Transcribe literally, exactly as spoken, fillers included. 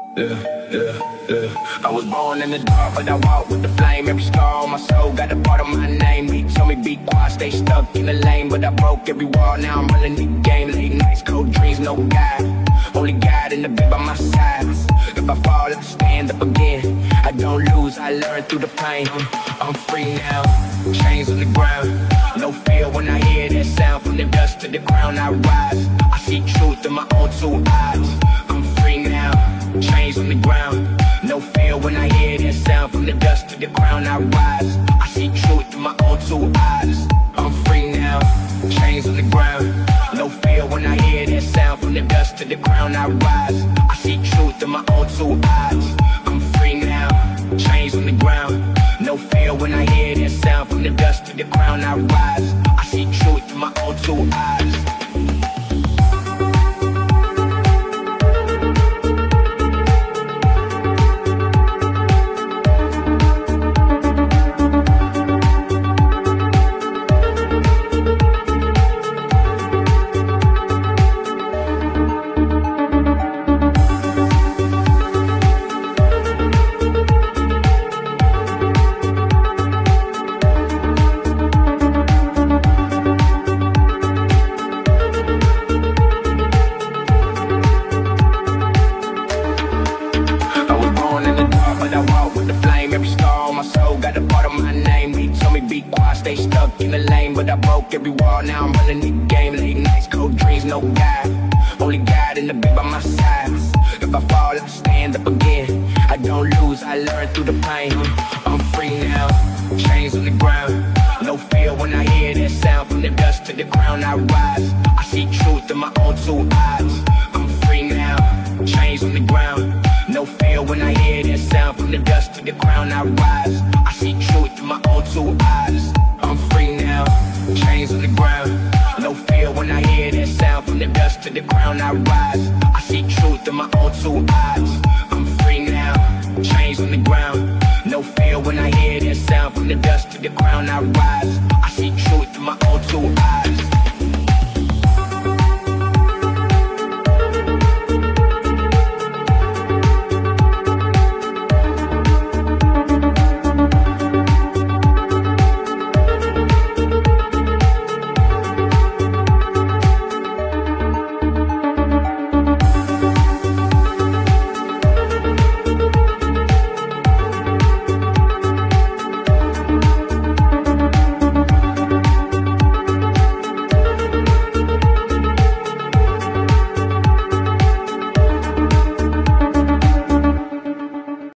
Yeah, yeah, yeah. I was born in the dark, but I walk with the flame. Every scar on my soul got a part of my name. He told me be quiet, stay stuck in the lane, but I broke every wall. Now I'm running the game. Late nights, cold dreams, no guide. Only God in the bed by my side. If I fall, I stand up again. I don't lose, I learn through the pain. I'm free now, chains on the ground. No fear when I hear that sound. From the dust to the ground I rise. I see truth in my own two eyes. I'm free now, chains on the ground. No fear when I hear that sound. From the dust to the ground I rise. I see truth in my own two eyes. I'm free now, chains on the ground. No fear when I hear that sound. From the dust to the ground I rise. I see truth in my own two eyes. I'm free now, chains on the ground. No fear when I hear that sound. From the dust to the ground I rise. I see truth in my own two eyes. Stay stuck in the lane, but I broke every wall. Now I'm running the game. Late nights, cold dreams, no guide. Only God in the bed by my side. If I fall, I stand up again. I don't lose, I learn through the pain. I'm free now, chains on the ground. No fear when I hear that sound. From the dust to the ground I rise. I see truth in my own two eyes. I'm free now, chains on the ground. No fear when I hear that sound. From the dust to the ground I rise. I see truth in my own two eyes. I'm free now, chains on the ground. No fear when I hear that sound. From the dust to the ground I rise. I see truth in my own two eyes. I'm free now, chains on the ground. No fear when I hear that sound. From the dust to the ground I rise. I see truth in my own two eyes.